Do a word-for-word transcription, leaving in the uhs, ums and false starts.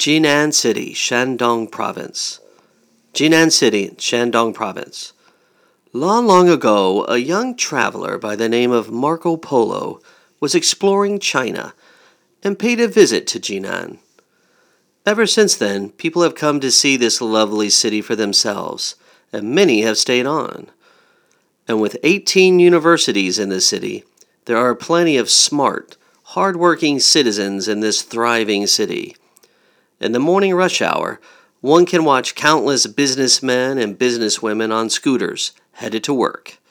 Jinan City, Shandong Province. Jinan City, Shandong Province. Long, long ago, a young traveler by the name of Marco Polo was exploring China and paid a visit to Jinan. Ever since then, people have come to see this lovely city for themselves, and many have stayed on. And with eighteen universities in the city, there are plenty of smart, hard-working citizens in this thriving city. In the morning rush hour, one can watch countless businessmen and businesswomen on scooters headed to work.